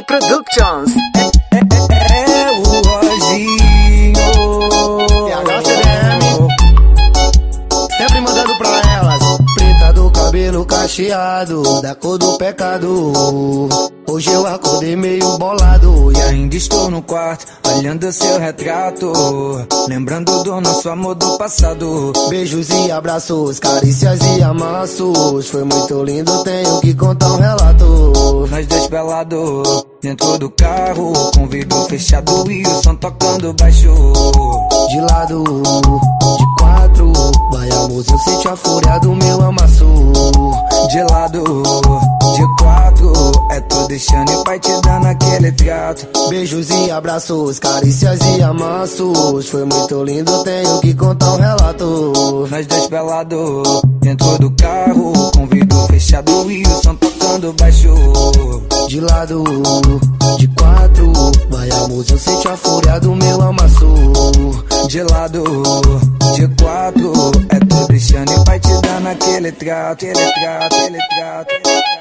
J Productions. É o Roginho e a CDM, sempre mandando pra elas. Preta do cabelo cacheado, da cor do pecado. Hoje eu acordei meio bolado e ainda estou no quarto, olhando seu retrato, lembrando do nosso amor do passado. Beijos e abraços, carícias e amassos. Foi muito lindo, tenho que contar um relato. Nós dois pelados, dentro do carro, com vidro fechado e o som tocando baixo. De lado, de quatro, vaiamos, eu senti a fúria do meu amasso. De lado, de quatro, é tu deixando e pai te dando aquele trato. Beijos e abraços, carícias e amassos. Foi muito lindo, tenho que contar um relato. Nós dois pelados, dentro do carro, com vidro fechado e o som tocando baixo. De lado, de quatro, vaiamos, eu senti a fúria do meu amasso. De lado, de quatro, é tu deixando e pai te dando aquele trato, aquele trato, aquele trato, aquele trato.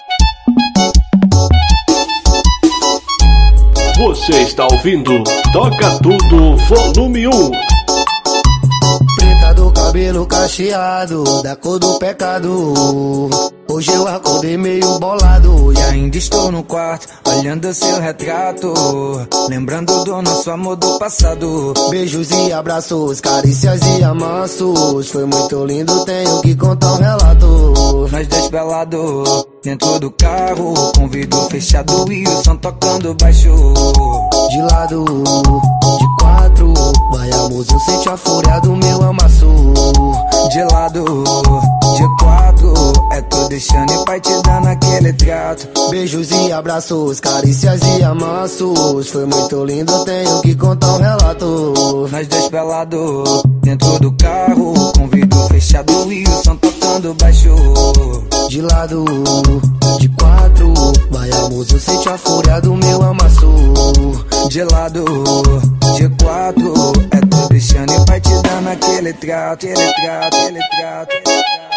Você está ouvindo Toca Tudo Volume 1. Preta do cabelo cacheado, da cor do pecado. Hoje eu acordei meio bolado e ainda estou no quarto, olhando seu retrato, lembrando do nosso amor do passado. Beijos e abraços, carícias e amassos. Foi muito lindo, tenho que contar um relato. Nós dois pelados, dentro do carro, com vidro fechado e o som tocando baixo. De lado, de quatro, vaiamos, eu senti a fúria do meu amasso. De lado, de quatro, é tu deixando e pai te dando aquele trato. Beijos e abraços, carícias e amassos. Foi muito lindo, tenho que contar um relato. Nós dois pelados, dentro do carro, com vidro fechado e o som tocando baixo. De lado, de quatro, vaiamos, eu senti a fúria do meu amasso. De lado, de quatro, é tu deixando e pai te dando aquele trato, aquele trato, aquele trato, aquele trato.